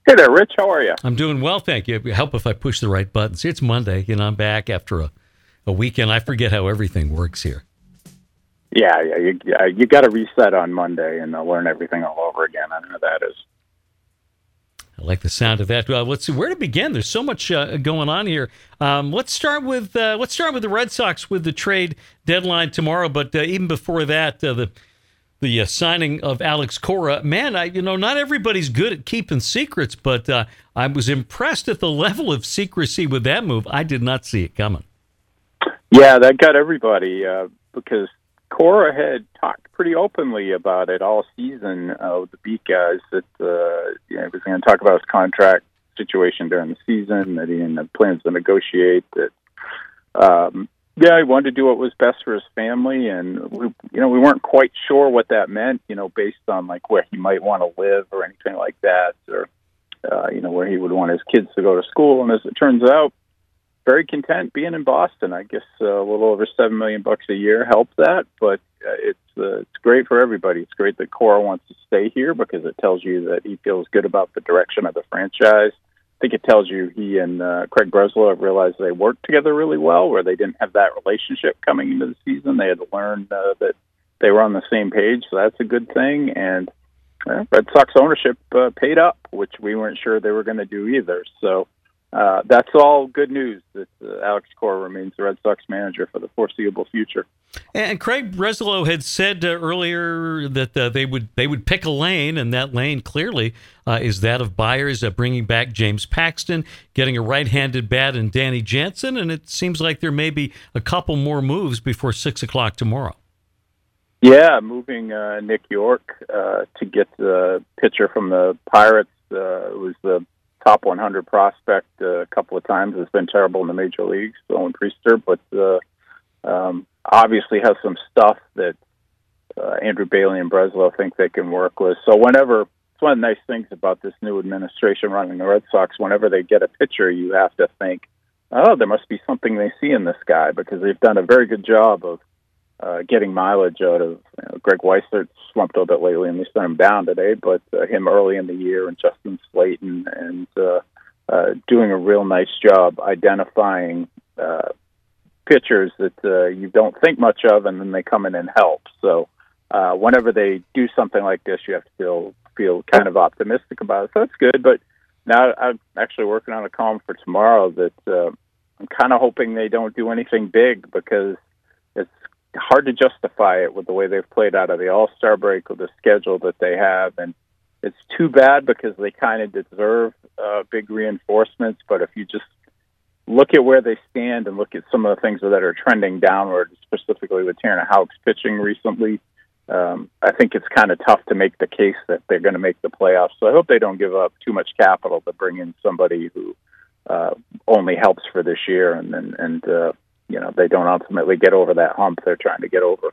Hey there, Rich. How are you? I'm doing well, thank you. Help if I push the right buttons. It's Monday, I'm back after a weekend. I forget how everything works here. Yeah. You got to reset on Monday and learn everything all over again. I know that is. I like the sound of that. Let's see where to begin. There's so much going on here. Let's start with the Red Sox with the trade deadline tomorrow. But even before that, the signing of Alex Cora. Man, not everybody's good at keeping secrets, but I was impressed at the level of secrecy with that move. I did not see it coming. Yeah, that got everybody because Cora had talked pretty openly about it all season with the Beat guys that he was going to talk about his contract situation during the season, that he had plans to negotiate, that he wanted to do what was best for his family, and we weren't quite sure what that meant, based on like where he might want to live or anything like that, or where he would want his kids to go to school. And as it turns out, very content being in Boston. I guess a little over $7 million a year helped that, but it's great for everybody. It's great that Cora wants to stay here because it tells you that he feels good about the direction of the franchise. I think it tells you he and Craig Breslow have realized they worked together really well, where they didn't have that relationship coming into the season. They had to learn that they were on the same page, so that's a good thing. And Red Sox ownership paid up, which we weren't sure they were going to do either. So that's all good news that Alex Cora remains the Red Sox manager for the foreseeable future. And Craig Breslow had said earlier that they would pick a lane, and that lane clearly is that of buyers, bringing back James Paxton, getting a right-handed bat in Danny Jansen, and it seems like there may be a couple more moves before 6 o'clock tomorrow. Yeah, moving Nick York to get the pitcher from the Pirates was the top 100 prospect a couple of times. Has been terrible in the major leagues, Owen Priester, but obviously has some stuff that Andrew Bailey and Breslow think they can work with. So it's one of the nice things about this new administration running the Red Sox, whenever they get a pitcher, you have to think, oh, there must be something they see in this guy, because they've done a very good job of getting mileage out of Greg Weissert. Slumped a little bit lately, and they sent him down today, but him early in the year, and Justin Slayton, and doing a real nice job identifying pitchers that you don't think much of, and then they come in and help. So whenever they do something like this, you have to feel kind of optimistic about it. So that's good. But now I'm actually working on a column for tomorrow that I'm kind of hoping they don't do anything big, because it's hard to justify it with the way they've played out of the All-Star break, with the schedule that they have. And it's too bad, because they kind of deserve big reinforcements. But if you just look at where they stand and look at some of the things that are trending downward, specifically with Tanner Houck's pitching recently, I think it's kind of tough to make the case that they're going to make the playoffs. So I hope they don't give up too much capital to bring in somebody who only helps for this year, and they don't ultimately get over that hump they're trying to get over.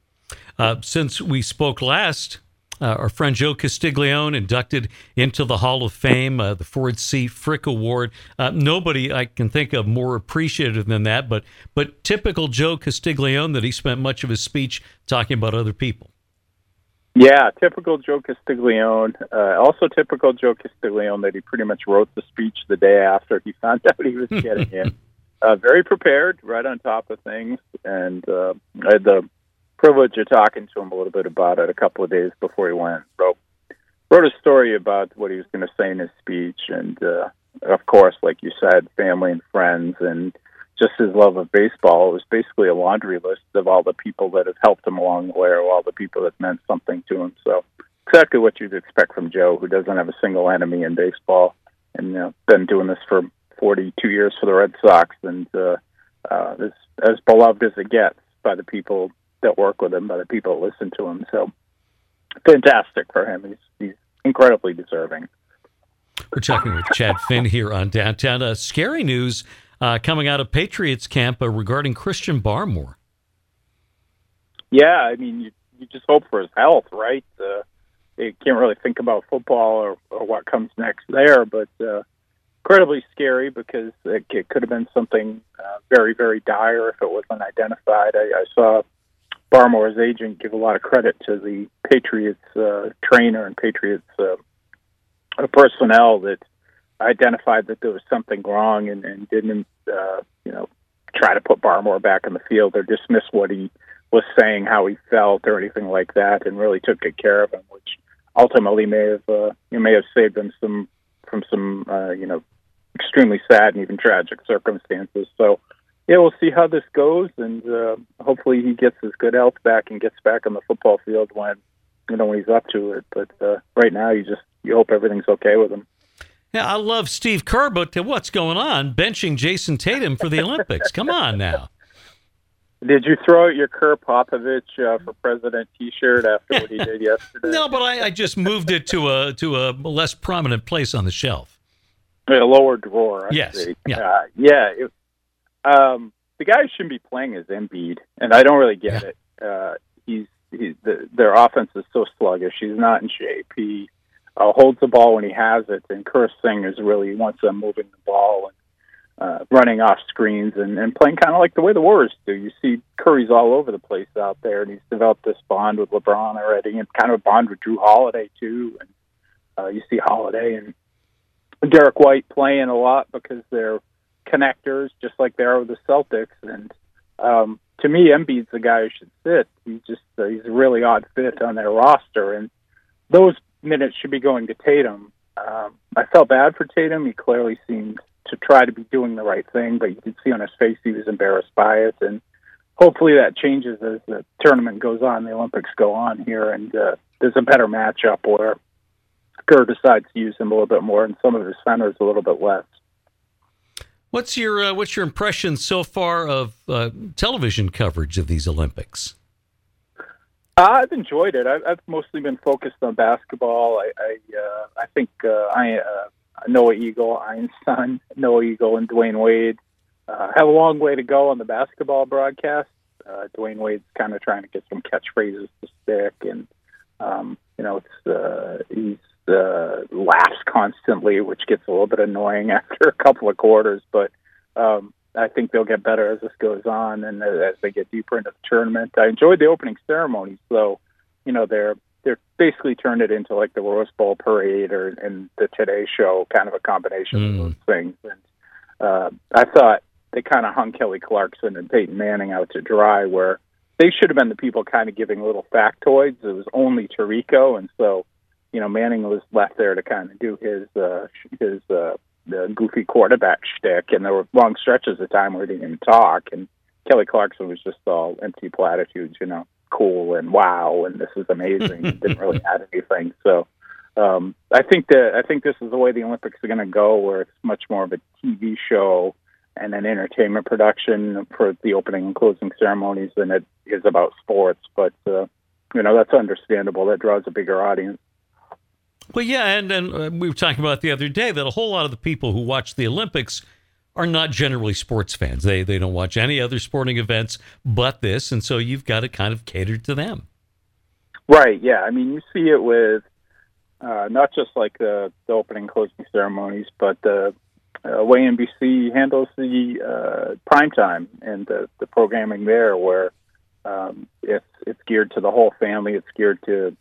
Since we spoke last, our friend Joe Castiglione inducted into the Hall of Fame, the Ford C. Frick Award. Nobody I can think of more appreciative than that, but typical Joe Castiglione, that he spent much of his speech talking about other people. Yeah, typical Joe Castiglione. Also typical Joe Castiglione that he pretty much wrote the speech the day after he found out he was getting in. Very prepared, right on top of things, and I had the privilege of talking to him a little bit about it a couple of days before he went. Wrote a story about what he was going to say in his speech, and of course, like you said, family and friends, and just his love of baseball. It was basically a laundry list of all the people that have helped him along the way, or all the people that meant something to him. So exactly what you'd expect from Joe, who doesn't have a single enemy in baseball, and been doing this for 42 years for the Red Sox, and as beloved as it gets by the people that work with him, by the people that listen to him. So fantastic for him. He's incredibly deserving. We're talking with Chad Finn here on Downtown. Scary news coming out of Patriots camp regarding Christian Barmore. Yeah, I mean, you just hope for his health, right? You can't really think about football or what comes next there, but incredibly scary, because it could have been something very, very dire if it wasn't identified. I saw Barmore's agent give a lot of credit to the Patriots trainer and Patriots personnel that identified that there was something wrong and didn't, try to put Barmore back in the field or dismiss what he was saying, how he felt, or anything like that, and really took good care of him, which ultimately may have saved him from some extremely sad and even tragic circumstances. So, yeah, we'll see how this goes, and hopefully he gets his good health back and gets back on the football field when he's up to it. But right now, you hope everything's okay with him. Yeah, I love Steve Kerr, but what's going on? Benching Jason Tatum for the Olympics. Come on now. Did you throw out your Kerr Popovich for President T-shirt after what he did yesterday? No, but I just moved it to a less prominent place on the shelf. A lower drawer. Yes. Yeah. The guy who shouldn't be playing is Embiid, and I don't really get it. Their offense is so sluggish. He's not in shape. He holds the ball when he has it, and Kerr Singers really wants them moving the ball and running off screens and playing kind of like the way the Warriors do. You see Curry's all over the place out there, and he's developed this bond with LeBron already, and kind of a bond with Drew Holiday too. And you see Holiday and Derek White playing a lot because they're connectors, just like they are with the Celtics. And to me, Embiid's the guy who should sit. He's a really odd fit on their roster, and those minutes should be going to Tatum. I felt bad for Tatum. He clearly seemed to try to be doing the right thing, but you could see on his face he was embarrassed by it. And hopefully that changes as the tournament goes on, the Olympics go on here, and there's a better matchup where Kerr decides to use him a little bit more and some of his centers a little bit less. What's your impression so far of television coverage of these Olympics? I've enjoyed it. I've mostly been focused on basketball. I think Noah Eagle, Einstein, Noah Eagle, and Dwayne Wade have a long way to go on the basketball broadcast. Dwayne Wade's kind of trying to get some catchphrases to stick, and he's laughs constantly, which gets a little bit annoying after a couple of quarters. But I think they'll get better as this goes on and as they get deeper into the tournament. I enjoyed the opening ceremonies, though. They're basically turned it into like the Rose Bowl parade and the Today Show, kind of a combination of those things. And I thought they kind of hung Kelly Clarkson and Peyton Manning out to dry, where they should have been the people kind of giving little factoids. It was only Tirico, and so Manning was left there to kind of do his the goofy quarterback shtick, and there were long stretches of time where he didn't even talk, and Kelly Clarkson was just all empty platitudes, cool and wow, and this is amazing. Didn't really add anything. So I think this is the way the Olympics are going to go, where it's much more of a TV show and an entertainment production for the opening and closing ceremonies than it is about sports. But that's understandable. That draws a bigger audience. Well, yeah, and we were talking about the other day that a whole lot of the people who watch the Olympics are not generally sports fans. They don't watch any other sporting events but this, and so you've got to kind of cater to them. Right, yeah. I mean, you see it with not just like the opening and closing ceremonies, but the way NBC handles the primetime and the programming there, where it's geared to the whole family. It's geared to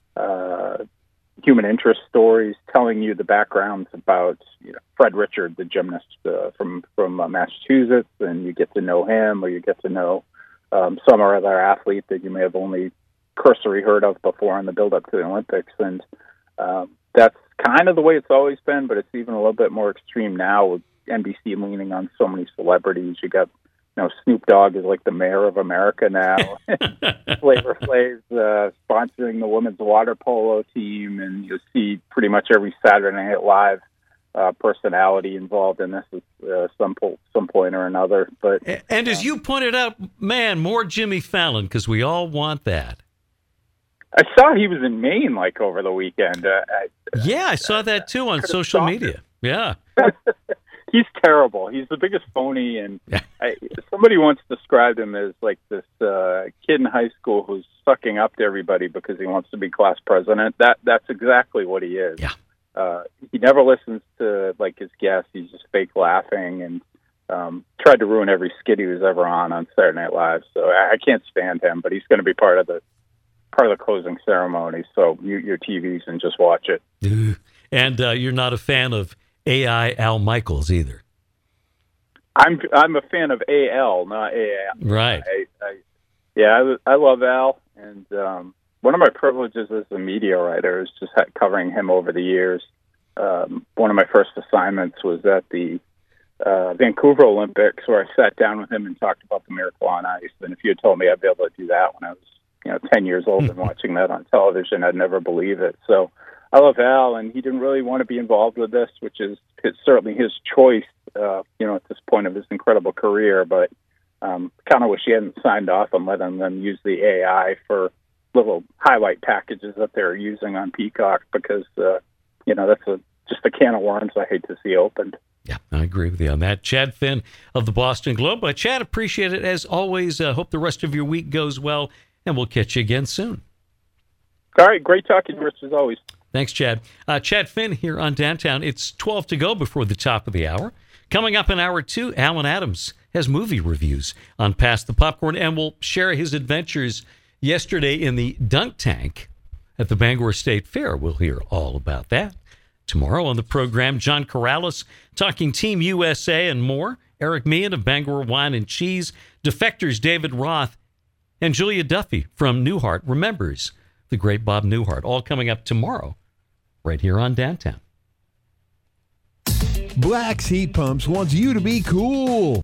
human interest stories, telling you the backgrounds about Fred Richard, the gymnast from Massachusetts, and you get to know him, or you get to know some or other athlete that you may have only cursory heard of before in the build-up to the Olympics. And that's kind of the way it's always been, but it's even a little bit more extreme now with NBC leaning on so many celebrities. You got Snoop Dogg is like the mayor of America now. Flavor Flav's sponsoring the women's water polo team, and you'll see pretty much every Saturday Night Live personality involved in this at some point or another. But and as you pointed out, man, more Jimmy Fallon, because we all want that. I saw he was in Maine like over the weekend. I saw that too on social media. Yeah. He's terrible. He's the biggest phony, and somebody once described him as like this kid in high school who's sucking up to everybody because he wants to be class president. That's exactly what he is. Yeah. He never listens to like his guests. He's just fake laughing and tried to ruin every skit he was ever on Saturday Night Live. So I can't stand him, but he's going to be part of the closing ceremony. So mute your TVs and just watch it. And you're not a fan of AI Al Michaels either. I'm a fan of AL, not AI. Right. I love Al, and one of my privileges as a media writer is just covering him over the years. One of my first assignments was at the Vancouver Olympics, where I sat down with him and talked about the Miracle on Ice. And if you had told me I'd be able to do that when I was 10 years old and watching that on television, I'd never believe it. So I love Al, and he didn't really want to be involved with this, which is certainly his choice, at this point of his incredible career. But kind of wish he hadn't signed off on letting them use the AI for little highlight packages that they're using on Peacock, because, that's just a can of worms I hate to see opened. Yeah, I agree with you on that. Chad Finn of the Boston Globe. Chad, appreciate it as always. Hope the rest of your week goes well, and we'll catch you again soon. All right, great talking to you, Rich, as always. Thanks, Chad. Chad Finn here on Downtown. It's 12 to go before the top of the hour. Coming up in hour 2, Alan Adams has movie reviews on Pass the Popcorn, and will share his adventures yesterday in the dunk tank at the Bangor State Fair. We'll hear all about that. Tomorrow on the program, John Corrales talking Team USA and more. Eric Meehan of Bangor Wine and Cheese, Defectors David Roth, and Julia Duffy from Newhart remembers the great Bob Newhart. All coming up tomorrow right here on Downtown. Black's Heat Pumps wants you to be cool.